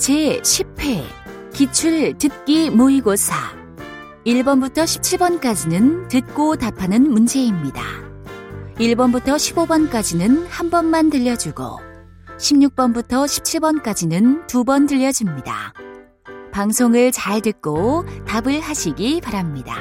제10회 기출 듣기 모의고사 1번부터 17번까지는 듣고 답하는 문제입니다. 1번부터 15번까지는 한 번만 들려주고 16번부터 17번까지는 두 번 들려줍니다. 방송을 잘 듣고 답을 하시기 바랍니다.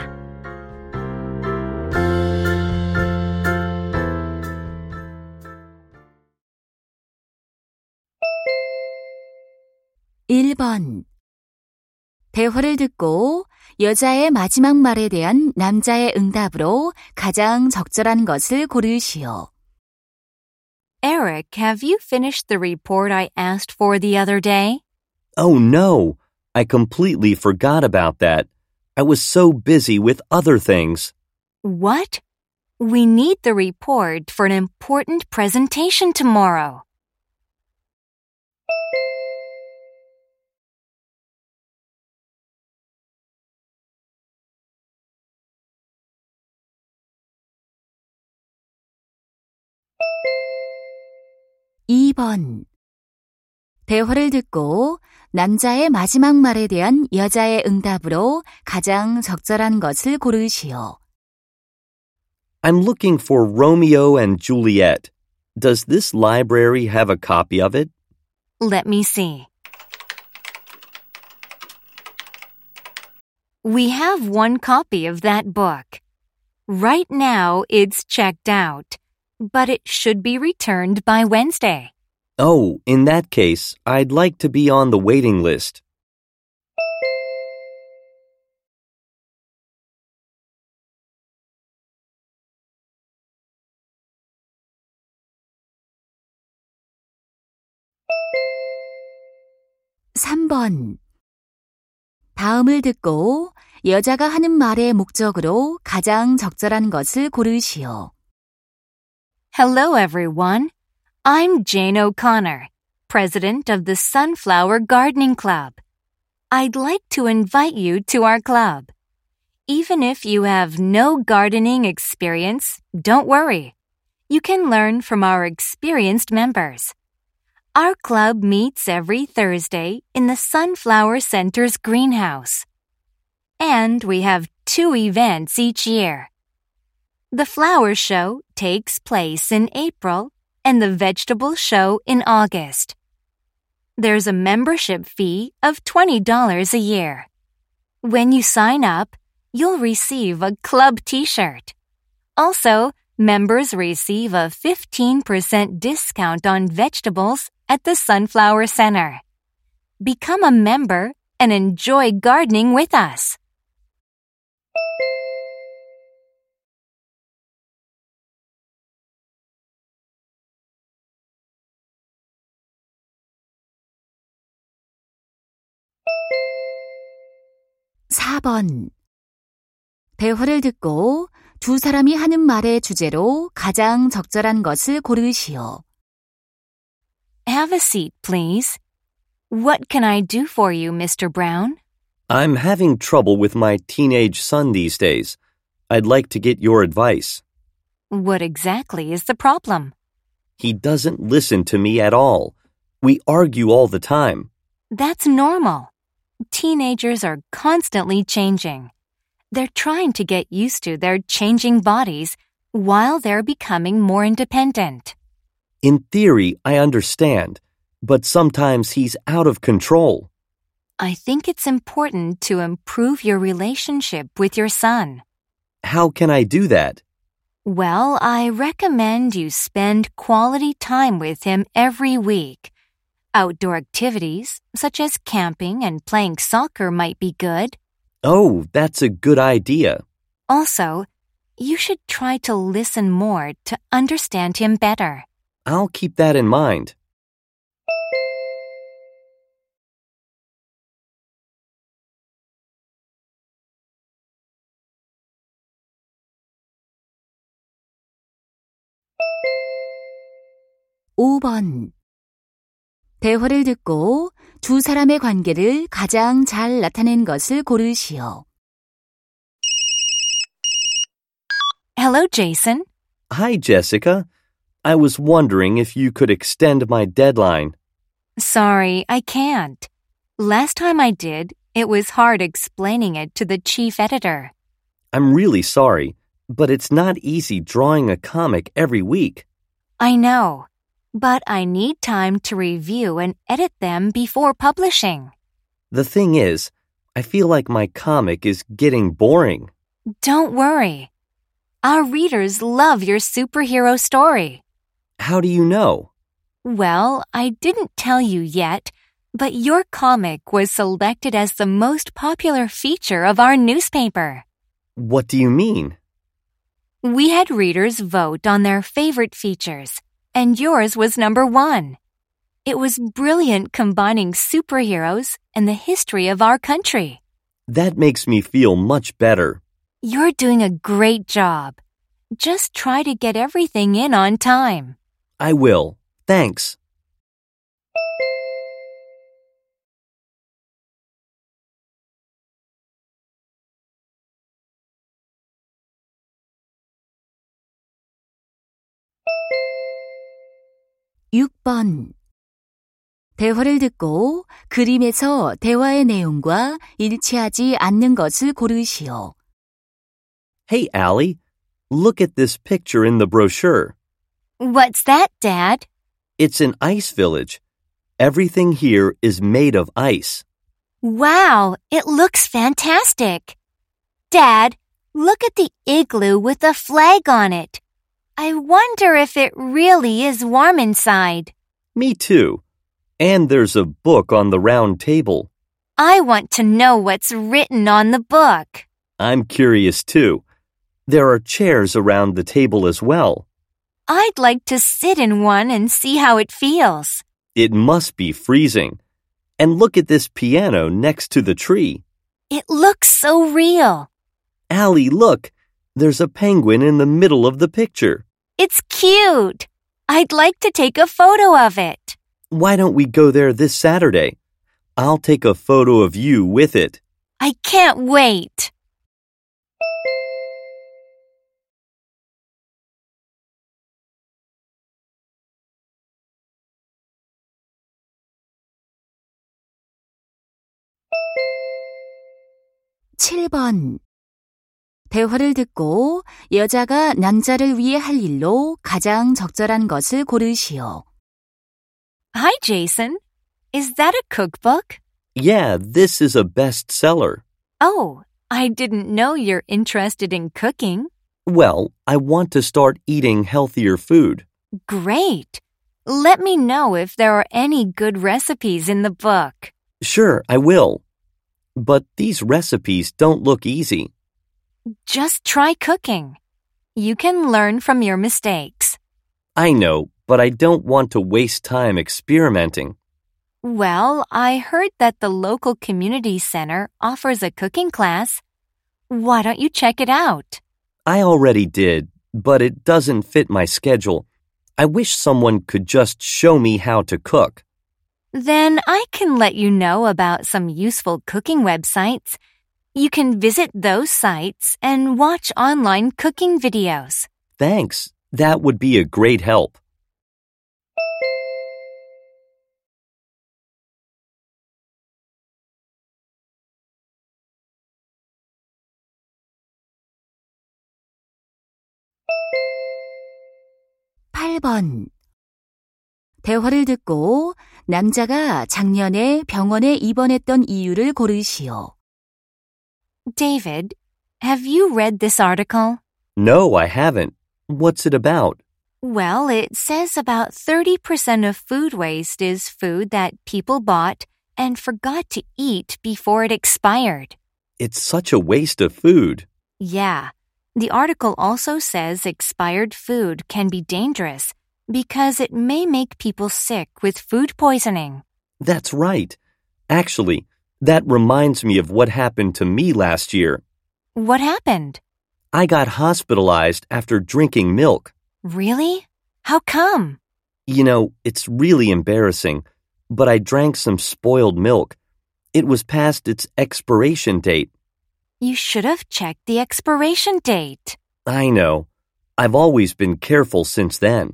(1번) 대화를 듣고 여자의 마지막 말에 대한 남자의 응답으로 가장 적절한 것을 고르시오. Eric, have you finished the report I asked for the other day? Oh no, I completely forgot about that. I was so busy with other things. What? We need the report for an important presentation tomorrow. (2번) 대화를 듣고 남자의 마지막 말에 대한 여자의 응답으로 가장 적절한 것을 고르시오. I'm looking for Romeo and Juliet. Does this library have a copy of it? Let me see. We have one copy of that book. Right now, it's checked out, but it should be returned by Wednesday. Oh, in that case, I'd like to be on the waiting list. (3번) 다음을 듣고 여자가 하는 말의 목적으로 가장 적절한 것을 고르시오. Hello, everyone. I'm Jane O'Connor, president of the Sunflower Gardening Club. I'd like to invite you to our club. Even if you have no gardening experience, don't worry. You can learn from our experienced members. Our club meets every Thursday in the Sunflower Center's greenhouse. And we have 2 events each year. The flower show takes place in April and the vegetable show in August. There's a membership fee of $20 a year. When you sign up, you'll receive a club t-shirt. Also, members receive a 15% discount on vegetables at the Sunflower Center. Become a member and enjoy gardening with us. (4번) 대화를 듣고 두 사람이 하는 말의 주제로 가장 적절한 것을 고르시오. Have a seat, please. What can I do for you, Mr. Brown? I'm having trouble with my teenage son these days. I'd like to get your advice. What exactly is the problem? He doesn't listen to me at all. We argue all the time. That's normal. Teenagers are constantly changing. They're trying to get used to their changing bodies while they're becoming more independent. In theory, I understand, but sometimes he's out of control. I think it's important to improve your relationship with your son. How can I do that? Well, I recommend you spend quality time with him every week. Outdoor activities, such as camping and playing soccer, might be good. Oh, that's a good idea. Also, you should try to listen more to understand him better. I'll keep that in mind. (5번) 대화를 듣고 두 사람의 관계를 가장 잘 나타낸 것을 고르시오. Hello, Jason. Hi, Jessica. I was wondering if you could extend my deadline. Sorry, I can't. Last time I did, it was hard explaining it to the chief editor. I'm really sorry, but it's not easy drawing a comic every week. I know, but I need time to review and edit them before publishing. The thing is, I feel like my comic is getting boring. Don't worry. Our readers love your superhero story. How do you know? Well, I didn't tell you yet, but your comic was selected as the most popular feature of our newspaper. What do you mean? We had readers vote on their favorite features, and yours was number 1. It was brilliant combining superheroes and the history of our country. That makes me feel much better. You're doing a great job. Just try to get everything in on time. I will. Thanks. (6번) 대화를 듣고 그림에서 대화의 내용과 일치하지 않는 것을 고르시오. Hey, Allie, look at this picture in the brochure. What's that, Dad? It's an ice village. Everything here is made of ice. Wow, it looks fantastic. Dad, look at the igloo with a flag on it. I wonder if it really is warm inside. Me too. And there's a book on the round table. I want to know what's written on the book. I'm curious too. There are chairs around the table as well. I'd like to sit in one and see how it feels. It must be freezing. And look at this piano next to the tree. It looks so real. Allie, look. There's a penguin in the middle of the picture. It's cute. I'd like to take a photo of it. Why don't we go there this Saturday? I'll take a photo of you with it. I can't wait. (7번) 대화를 듣고 여자가 남자를 위해 할 일로 가장 적절한 것을 고르시오. Hi, Jason. Is that a cookbook? Yeah, this is a bestseller. Oh, I didn't know you're interested in cooking. Well, I want to start eating healthier food. Great. Let me know if there are any good recipes in the book. Sure, I will. But these recipes don't look easy. Just try cooking. You can learn from your mistakes. I know, but I don't want to waste time experimenting. Well, I heard that the local community center offers a cooking class. Why don't you check it out? I already did, but it doesn't fit my schedule. I wish someone could just show me how to cook. Then I can let you know about some useful cooking websites. You can visit those sites and watch online cooking videos. Thanks. That would be a great help. (8번) 대화를 듣고 남자가 작년에 병원에 입원했던 이유를 고르시오. David, have you read this article? No, I haven't. What's it about? Well, it says about 30% of food waste is food that people bought and forgot to eat before it expired. It's such a waste of food. Yeah. The article also says expired food can be dangerous because it may make people sick with food poisoning. That's right. Actually, that reminds me of what happened to me last year. What happened? I got hospitalized after drinking milk. Really? How come? You know, it's really embarrassing, but I drank some spoiled milk. It was past its expiration date. You should have checked the expiration date. I know. I've always been careful since then.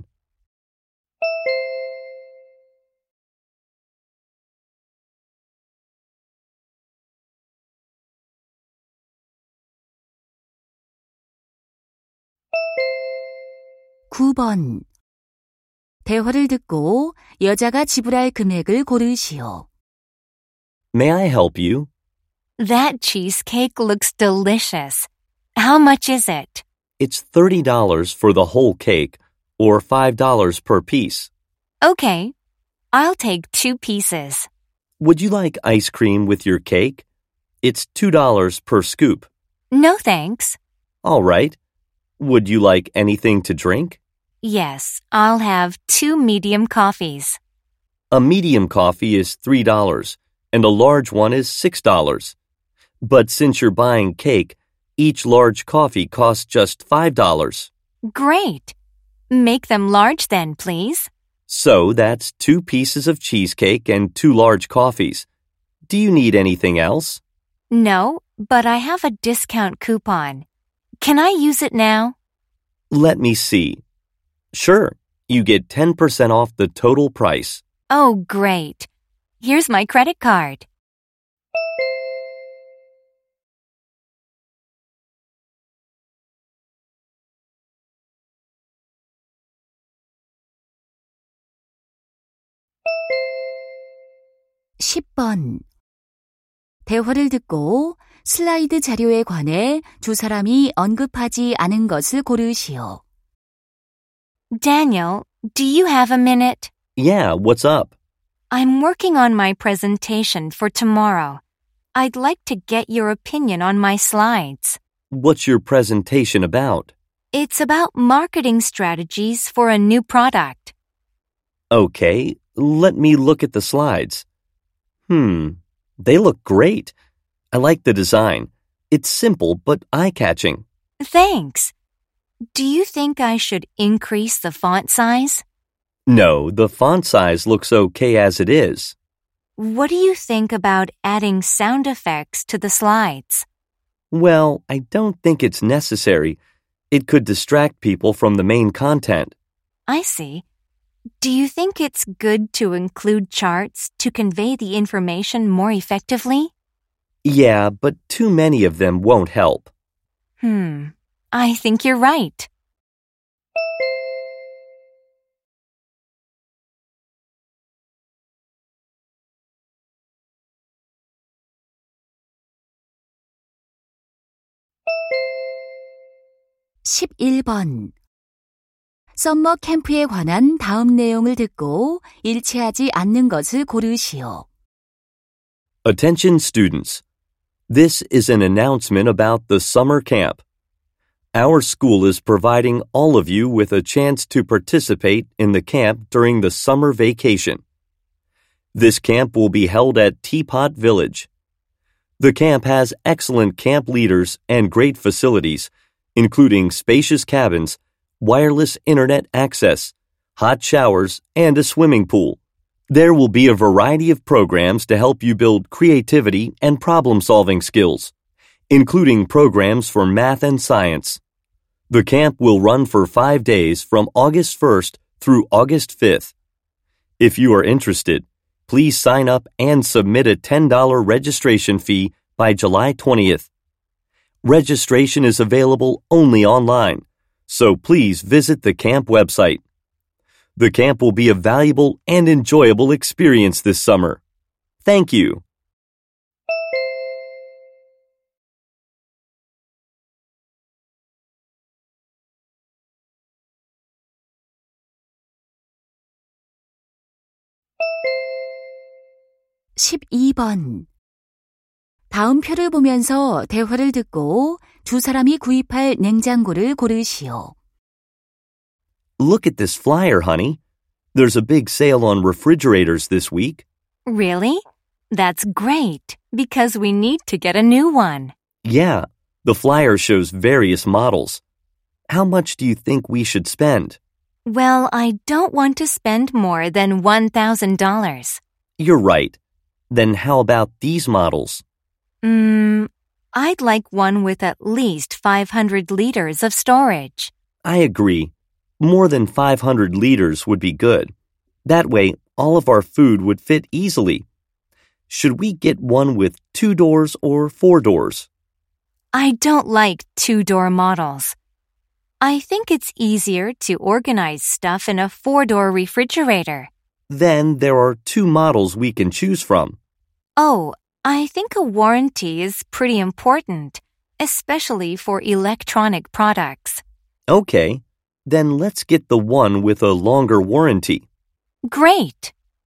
9번. 대화를 듣고 여자가 지불할 금액을 고르시오. May I help you? That cheesecake looks delicious. How much is it? It's $30 for the whole cake, or $5 per piece. Okay, I'll take 2 pieces. Would you like ice cream with your cake? It's $2 per scoop. No thanks. All right. Would you like anything to drink? Yes, I'll have 2 medium coffees. A medium coffee is $3, and a large one is $6. But since you're buying cake, each large coffee costs just $5. Great. Make them large then, please. So that's 2 pieces of cheesecake and 2 large coffees. Do you need anything else? No, but I have a discount coupon. Can I use it now? Let me see. Sure, you get 10% off the total price. Oh, great. Here's my credit card. (10번) 대화를 듣고 슬라이드 자료에 관해 두 사람이 언급하지 않은 것을 고르시오. Daniel, do you have a minute? Yeah, what's up? I'm working on my presentation for tomorrow. I'd like to get your opinion on my slides. What's your presentation about? It's about marketing strategies for a new product. Okay, let me look at the slides. They look great. I like the design. It's simple but eye-catching. Thanks. Do you think I should increase the font size? No, the font size looks okay as it is. What do you think about adding sound effects to the slides? Well, I don't think it's necessary. It could distract people from the main content. I see. Do you think it's good to include charts to convey the information more effectively? Yeah, but too many of them won't help. I think you're right. (11번) 썸머 캠프에 관한 다음 내용을 듣고 일치하지 않는 것을 고르시오. Attention students. This is an announcement about the summer camp. Our school is providing all of you with a chance to participate in the camp during the summer vacation. This camp will be held at Teapot Village. The camp has excellent camp leaders and great facilities, including spacious cabins, wireless internet access, hot showers, and a swimming pool. There will be a variety of programs to help you build creativity and problem-solving skills, including programs for math and science. The camp will run for 5 days from August 1st through August 5th. If you are interested, please sign up and submit a $10 registration fee by July 20th. Registration is available only online, so please visit the camp website. The camp will be a valuable and enjoyable experience this summer. Thank you. (12번) 다음 표를 보면서 대화를 듣고 두 사람이 구입할 냉장고를 고르시오. Look at this flyer, honey. There's a big sale on refrigerators this week. Really? That's great, because we need to get a new one. Yeah, the flyer shows various models. How much do you think we should spend? Well, I don't want to spend more than $1,000. You're right. Then how about these models? I'd like one with at least 500 liters of storage. I agree. More than 500 liters would be good. That way, all of our food would fit easily. Should we get one with 2 doors or 4 doors? I don't like 2-door models. I think it's easier to organize stuff in a four-door refrigerator. Then there are two models we can choose from. Oh, I think a warranty is pretty important, especially for electronic products. Okay, then let's get the one with a longer warranty. Great!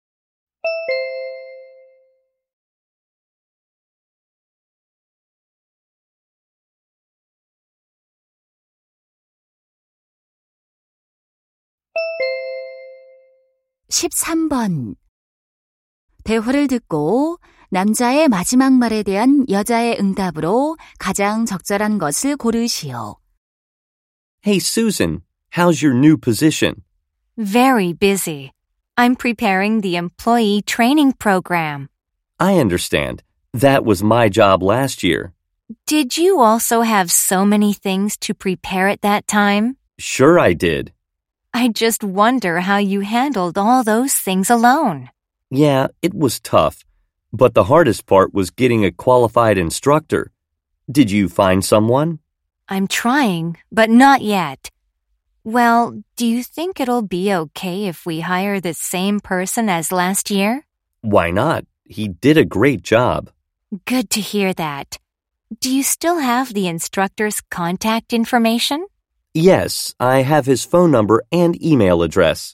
(13번) 대화를 듣고 남자의 마지막 말에 대한 여자의 응답으로 가장 적절한 것을 고르시오. Hey Susan, how's your new position? Very busy. I'm preparing the employee training program. I understand. That was my job last year. Did you also have so many things to prepare at that time? Sure I did. I just wonder how you handled all those things alone. Yeah, it was tough. But the hardest part was getting a qualified instructor. Did you find someone? I'm trying, but not yet. Well, do you think it'll be okay if we hire the same person as last year? Why not? He did a great job. Good to hear that. Do you still have the instructor's contact information? Yes, I have his phone number and email address.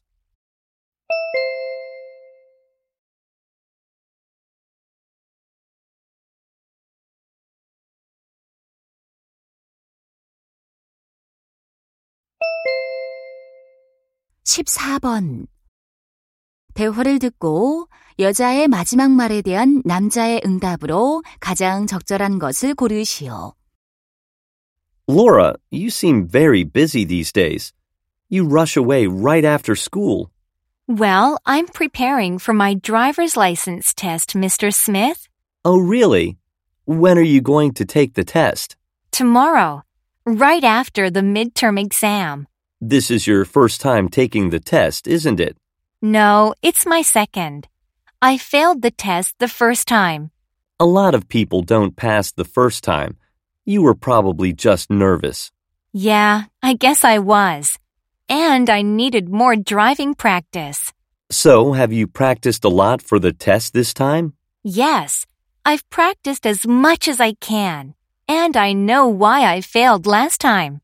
(14번) 대화를 듣고 여자의 마지막 말에 대한 남자의 응답으로 가장 적절한 것을 고르시오. Laura, you seem very busy these days. You rush away right after school. Well, I'm preparing for my driver's license test, Mr. Smith. Oh, really? When are you going to take the test? Tomorrow, right after the midterm exam. This is your first time taking the test, isn't it? No, it's my second. I failed the test the first time. A lot of people don't pass the first time. You were probably just nervous. Yeah, I guess I was. And I needed more driving practice. So, have you practiced a lot for the test this time? Yes, I've practiced as much as I can. And I know why I failed last time.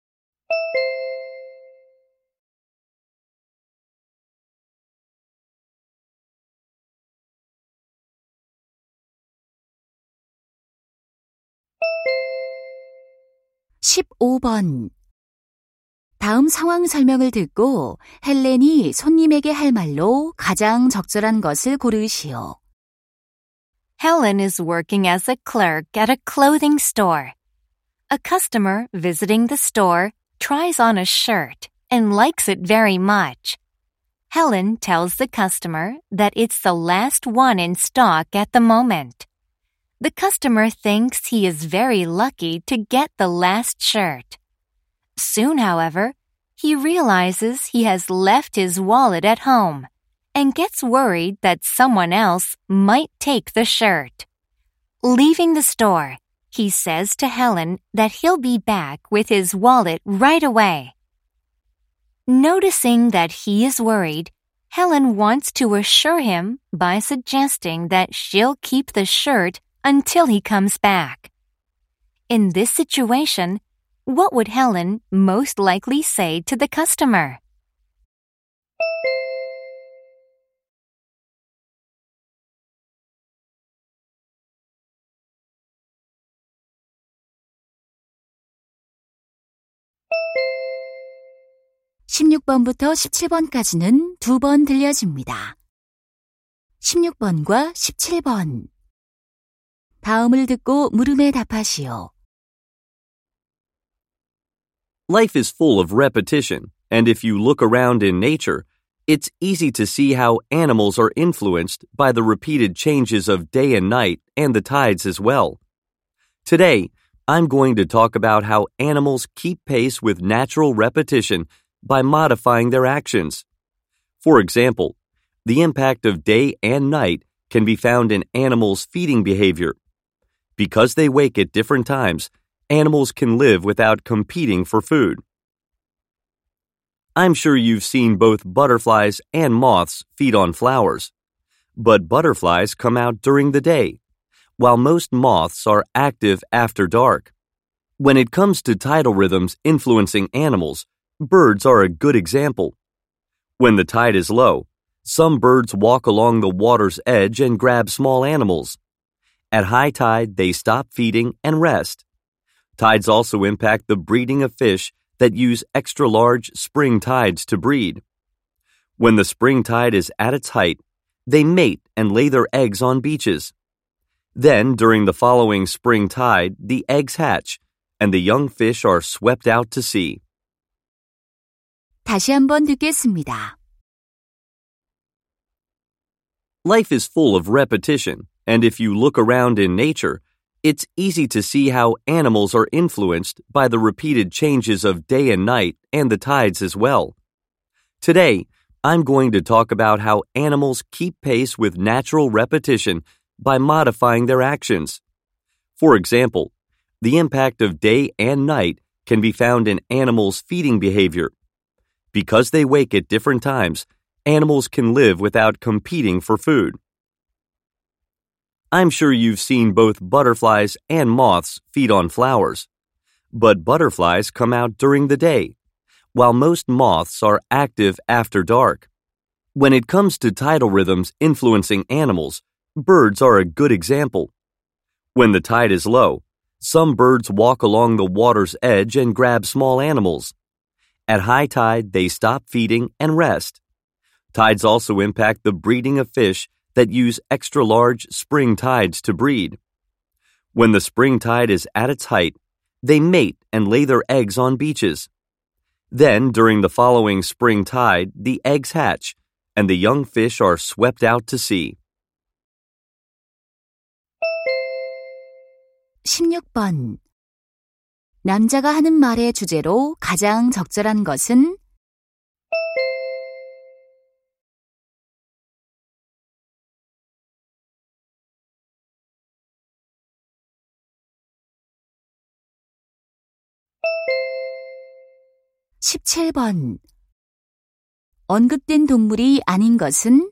(15번) 다음 상황 설명을 듣고 헬렌이 손님에게 할 말로 가장 적절한 것을 고르시오. Helen is working as a clerk at a clothing store. A customer visiting the store tries on a shirt and likes it very much. Helen tells the customer that it's the last one in stock at the moment. The customer thinks he is very lucky to get the last shirt. Soon, however, he realizes he has left his wallet at home and gets worried that someone else might take the shirt. Leaving the store, he says to Helen that he'll be back with his wallet right away. Noticing that he is worried, Helen wants to assure him by suggesting that she'll keep the shirt until he comes back. In this situation, what would Helen most likely say to the customer? (16번부터 17번까지는 2번 들려집니다. 16번과 17번 다음을 듣고 물음에 답하시오. Life is full of repetition, and if you look around in nature, it's easy to see how animals are influenced by the repeated changes of day and night and the tides as well. Today, I'm going to talk about how animals keep pace with natural repetition by modifying their actions. For example, the impact of day and night can be found in animals' feeding behavior. Because they wake at different times, animals can live without competing for food. I'm sure you've seen both butterflies and moths feed on flowers. But butterflies come out during the day, while most moths are active after dark. When it comes to tidal rhythms influencing animals, birds are a good example. When the tide is low, some birds walk along the water's edge and grab small animals. At high tide, they stop feeding and rest. Tides also impact the breeding of fish that use extra-large spring tides to breed. When the spring tide is at its height, they mate and lay their eggs on beaches. Then, during the following spring tide, the eggs hatch, and the young fish are swept out to sea. 다시 한번 듣겠습니다. Life is full of repetition, and if you look around in nature, it's easy to see how animals are influenced by the repeated changes of day and night and the tides as well. Today, I'm going to talk about how animals keep pace with natural repetition by modifying their actions. For example, the impact of day and night can be found in animals' feeding behavior. Because they wake at different times, animals can live without competing for food. I'm sure you've seen both butterflies and moths feed on flowers. But butterflies come out during the day, while most moths are active after dark. When it comes to tidal rhythms influencing animals, birds are a good example. When the tide is low, some birds walk along the water's edge and grab small animals. At high tide, they stop feeding and rest. Tides also impact the breeding of fish that use extra-large spring tides to breed. When the spring tide is at its height, they mate and lay their eggs on beaches. Then, during the following spring tide, the eggs hatch, and the young fish are swept out to sea. 16번. 남자가 하는 말의 주제로 가장 적절한 것은 17번. 언급된 동물이 아닌 것은